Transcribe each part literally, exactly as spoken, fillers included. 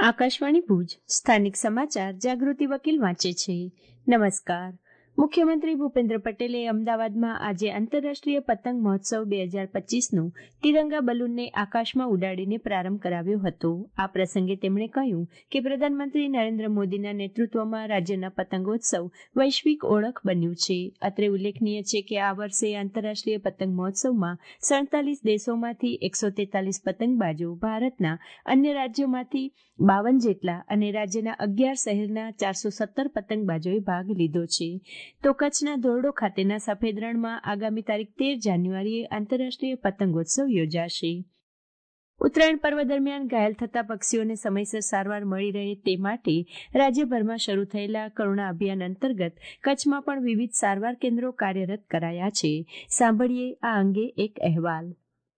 આકાશવાણી ભુજ સ્થાનિક સમાચાર જાગૃતિ વકીલ વાંચે છે. નમસ્કાર. મુખ્યમંત્રી ભૂપેન્દ્ર પટેલે અમદાવાદમાં આજે આંતરરાષ્ટ્રીય પતંગ મહોત્સવ બે હજાર પચીસનું તિરંગા બલૂનને આકાશમાં ઉડાડીને પ્રારંભ કરાવ્યો હતો. આ પ્રસંગે તેમણે કહ્યું કે પ્રધાનમંત્રી નરેન્દ્ર મોદીના નેતૃત્વમાં રાજ્યના પતંગોત્સવ વૈશ્વિક ઓળખ બન્યું છે. અત્રે ઉલ્લેખનીય છે કે આ વર્ષે આંતરરાષ્ટ્રીય પતંગ મહોત્સવમાં સડતાલીસ દેશોમાંથી એકસો તેતાલીસ પતંગબાજો, ભારતના અન્ય રાજ્યોમાંથી બાવન જેટલા અને રાજ્યના અગિયાર શહેરના ચારસો સત્તર પતંગબાજોએ ભાગ લીધો છે. તો કચ્છના ધોરડો ખાતેના સફેદ રણમાં આગામી તારીખ તેર જાન્યુઆરીએ આંતરરાષ્ટ્રીય પતંગોત્સવ યોજાશે. ઉત્તરાયણ પર્વ દરમિયાન ઘાયલ થતા પક્ષીઓને સમયસર સારવાર મળી રહે તે માટે રાજ્યભરમાં શરૂ થયેલા કરુણા અભિયાન અંતર્ગત કચ્છમાં પણ વિવિધ સારવાર કેન્દ્રો કાર્યરત કરાયા છે. સાંભળીએ આ અંગે એક અહેવાલ.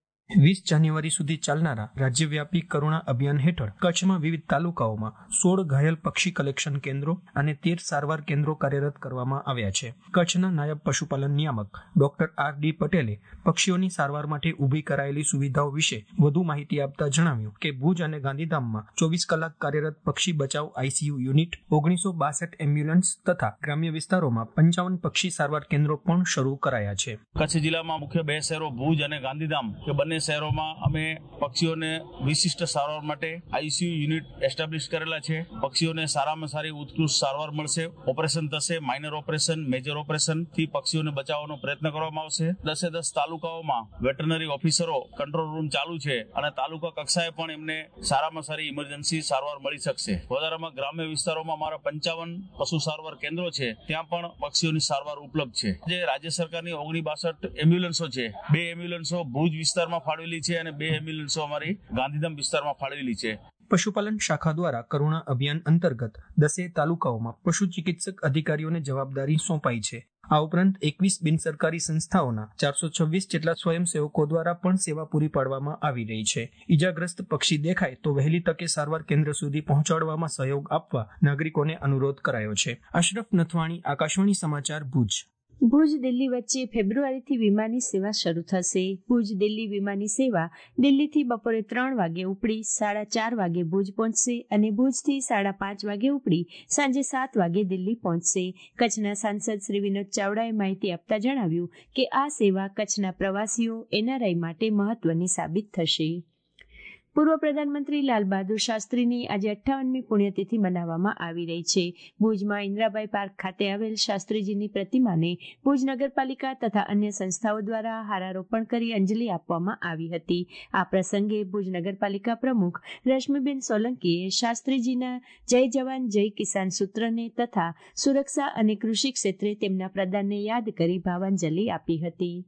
વીસ જાન્યુઆરી સુધી ચાલનારા રાજ્યવ્યાપી કરુણા અભિયાન હેઠળ કચ્છમાં વિવિધ તાલુકાઓમાં સોળ ઘાયલ પક્ષી કલેક્શન કેન્દ્રો અને તેર સારવાર કેન્દ્રો કાર્યરત કરવામાં આવ્યા છે. કચ્છના નાયબ પશુપાલન નિયામક ડોક્ટર આર ડી પટેલે પક્ષીઓની સારવાર માટે ઊભી કરાયેલી સુવિધાઓ વિશે વધુ માહિતી આપતા જણાવ્યું કે ભુજ અને ગાંધીધામમાં ચોવીસ કલાક કાર્યરત પક્ષી બચાવ આઈસીયુ યુનિટ, ઓગણીસો બાસઠ એમ્બ્યુલન્સ તથા ગ્રામ્ય વિસ્તારોમાં પંચાવન પક્ષી સારવાર કેન્દ્રો પણ શરૂ કરાયા છે. કચ્છ જિલ્લામાં મુખ્ય બે શહેરો ભુજ અને ગાંધીધામ કે બંને શહેરોમાં અમે પક્ષીઓને વિશિષ્ટ સારવાર માટે આઈસીયુ યુનિટ એસ્ટાબ્લિશ કરેલા છે. પક્ષીઓને સારામાં સારી ઉત્કૃષ્ટ સારવાર મળશે. ઓપરેશન થશે, માઇનર ઓપરેશન, મેજર ઓપરેશન થી પક્ષીઓને બચાવવાનો પ્રયત્ન કરવામાં આવશે. દસે દસ તાલુકાઓમાં વેટરનરી ઓફિસરો કંટ્રોલ રૂમ ચાલુ છે અને તાલુકા કક્ષાએ પણ એમને સારામાં સારી ઇમરજન્સી સારવાર મળી શકશે. વધારામાં ગ્રામ્ય વિસ્તારોમાં મારા પંચાવન પશુ સારવાર કેન્દ્રો છે, ત્યાં પણ પક્ષીઓની સારવાર ઉપલબ્ધ છે. જે રાજ્ય સરકારની ઓગણી બાસઠ એમ્બ્યુલન્સો છે, બે એમ્બ્યુલન્સો ભુજ વિસ્તારમાં ફાળવેલી છે અને બે એમ્બ્યુલન્સો અમારી ગાંધીધામ વિસ્તારમાં ફાળવેલી છે. પશુપાલન શાખા દ્વારા કરુણા અભિયાન અંતર્ગત દસે તાલુકાઓમાં પશુ ચિકિત્સક અધિકારીઓને જવાબદારી સોંપાઈ છે. આ ઉપરાંત એકવીસ બિનસરકારી સંસ્થાઓના ચારસો છવ્વીસ જેટલા સ્વયંસેવકો દ્વારા પણ સેવા પૂરી પાડવામાં આવી રહી છે. ઈજાગ્રસ્ત પક્ષી દેખાય તો વહેલી તકે સારવાર કેન્દ્ર સુધી પહોંચાડવામાં સહયોગ આપવા નાગરિકોને અનુરોધ કરાયો છે. અશરફ નથવાણી, આકાશવાણી સમાચાર, ભુજ. ભુજ દિલ્હી વચ્ચે ફેબ્રુઆરીથી વિમાની સેવા શરૂ થશે. ભુજ દિલ્હી વિમાની સેવા દિલ્હીથી બપોરે ત્રણ વાગે ઉપડી સાડા ચાર વાગે ભુજ પહોંચશે અને ભુજથી સાડા પાંચ વાગે ઉપડી સાંજે સાત વાગે દિલ્હી પહોંચશે. કચ્છના સાંસદ શ્રી વિનોદ ચાવડાએ માહિતી આપતા જણાવ્યું કે આ સેવા કચ્છના પ્રવાસીઓ એનઆરઆઈ માટે મહત્વની સાબિત થશે. પૂર્વ પ્રધાનમંત્રી લાલ બહાદુર શાસ્ત્રીની આજે અઠ્ઠાવનમી પુણ્યતિથિ મનાવવામાં આવી રહી છે. ભુજમાં ઇન્દ્રાબાઈ પાર્ક ખાતે આવેલ શાસ્ત્રીજીની પ્રતિમાને ભુજ નગરપાલિકા તથા અન્ય સંસ્થાઓ દ્વારા હારારોપણ કરી અંજલિ આપવામાં આવી હતી. આ પ્રસંગે ભુજ નગરપાલિકા પ્રમુખ રશ્મિબેન સોલંકીએ શાસ્ત્રીજીના જય જવાન જય કિસાન સૂત્રને તથા સુરક્ષા અને કૃષિ ક્ષેત્રે તેમના પ્રદાનને યાદ કરી ભાવાંજલિ આપી હતી.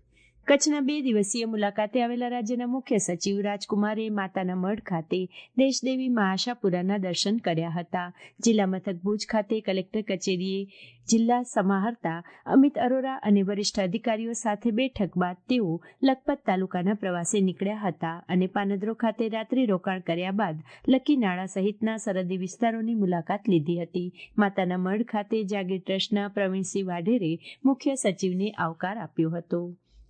કચ્છના બે દિવસીય મુલાકાતે આવેલા રાજ્યના મુખ્ય સચિવ રાજકુમારે માતાના મઢ ખાતે દેશદેવી મા આશાપુરાના દર્શન કર્યા હતા. જિલ્લા મથક ભુજ ખાતે કલેક્ટર કચેરીએ જિલ્લા સમાહર્તા અમિત અરોરા અને વરિષ્ઠ અધિકારીઓ સાથે બેઠક બાદ તેઓ લખપત તાલુકાના પ્રવાસે નીકળ્યા હતા અને પાનદ્રો ખાતે રાત્રિ રોકાણ કર્યા બાદ લક્કીનાળા સહિતના સરહદી વિસ્તારોની મુલાકાત લીધી હતી. માતાના મઢ ખાતે જાગીર ટ્રસ્ટના પ્રવીણસિંહ વાઢેરે મુખ્ય સચિવને આવકાર આપ્યો હતો.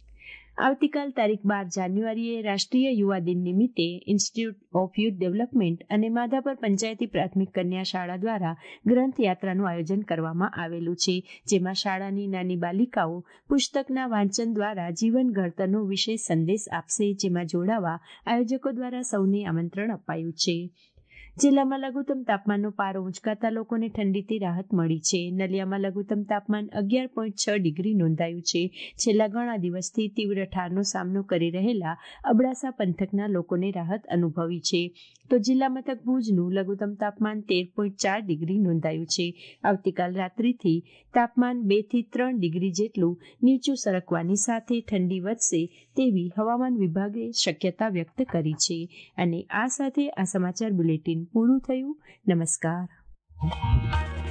આવતીકાલ તારીખ બાર જાન્યુઆરીએ રાષ્ટ્રીય યુવા દિન નિમિત્તે ઇન્સ્ટિટ્યૂટ ઓફ યુથ ડેવલપમેન્ટ અને માધાપર પંચાયતી પ્રાથમિક કન્યા શાળા દ્વારા ગ્રંથ યાત્રાનું આયોજન કરવામાં આવેલું છે, જેમાં શાળાની નાની બાલિકાઓ પુસ્તકના વાંચન દ્વારા જીવન ઘડતરનો વિશેષ સંદેશ આપશે, જેમાં જોડાવા આયોજકો દ્વારા સૌને આમંત્રણ અપાયું છે. જિલ્લામાં લઘુત્તમ તાપમાનનો પારો ઉંચકાતા લોકોને ઠંડીથી રાહત મળી છે. નલિયામાં લઘુત્તમ તાપમાન અગિયાર પોઈન્ટ છ ડિગ્રી નોંધાયું છે. છેલ્લા ઘણા દિવસથી તીવ્ર ઠારનો સામનો કરી રહેલા અબડાસા પંથકના લોકોને રાહત અનુભવી છે. તો જિલ્લા મથક ભુજનું લઘુત્તમ તાપમાન તેર પોઈન્ટ ચાર ડિગ્રી નોંધાયું છે. આવતીકાલ રાત્રિથી તાપમાન બે થી ત્રણ ડિગ્રી જેટલું નીચું સરકવાની સાથે ઠંડી વધશે તેવી હવામાન વિભાગે શક્યતા વ્યક્ત કરી છે. અને આ સાથે આ સમાચાર બુલેટિન પૂરું થયું. નમસ્કાર.